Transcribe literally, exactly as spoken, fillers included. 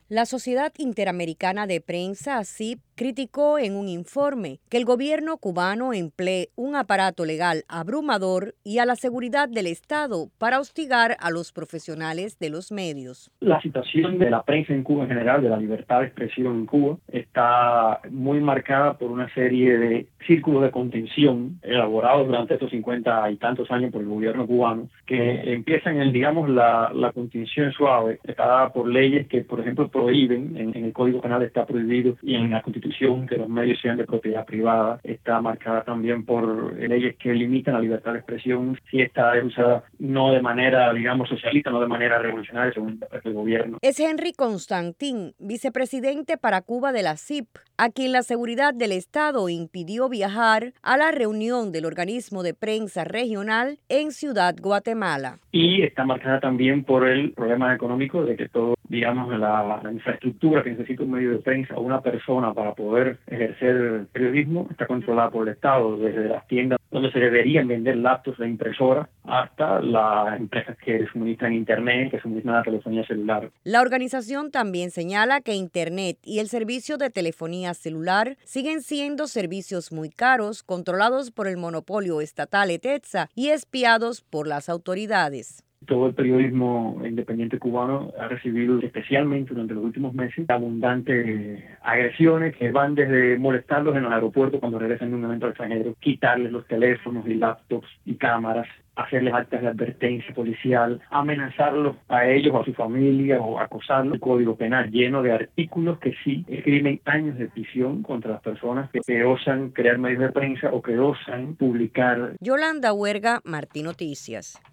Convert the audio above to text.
La Sociedad Interamericana de Prensa, S I P, criticó en un informe que el gobierno cubano emplee un aparato legal abrumador y a la seguridad del Estado para hostigar a los profesionales de los medios. La situación de la prensa en Cuba en general, de la libertad de expresión en Cuba, está muy marcada por una serie de círculos de contención elaborados durante estos cincuenta y tantos años por el gobierno cubano, que empiezan en, digamos, la, la contención suave, está dada por leyes que, por ejemplo, prohíben, en, en el Código Penal está prohibido, y en la Constitución que los medios sean de propiedad privada, está marcada también por leyes que limitan la libertad de expresión si esta es usada no de manera, digamos, socialista, no de manera revolucionaria, según el gobierno. Es Henry Constantin, vicepresidente para Cuba de la S I P, a quien la seguridad del Estado impidió viajar a la reunión del organismo de prensa regional en Ciudad Guatemala. Y está marcada también por el problema económico de que todo, digamos, la, la infraestructura que necesita un medio de prensa o una persona para poder ejercer periodismo está controlada por el Estado, desde las tiendas donde se deberían vender laptops de impresora hasta las empresas que suministran internet, que suministran la telefonía celular. La organización también señala que Internet y el servicio de telefonía celular siguen siendo servicios muy caros, controlados por el monopolio estatal ETETSA y espiados por las autoridades. Todo el periodismo independiente cubano ha recibido, especialmente durante los últimos meses, abundantes agresiones que van desde molestarlos en los aeropuertos cuando regresan de un evento al extranjero, quitarles los teléfonos y laptops y cámaras, hacerles actas de advertencia policial, amenazarlos a ellos o a su familia o acosarlos. El Código Penal lleno de artículos que sí escriben años de prisión contra las personas que, que osan crear medios de prensa o que osan publicar. Yolanda Huerga, Martí Noticias.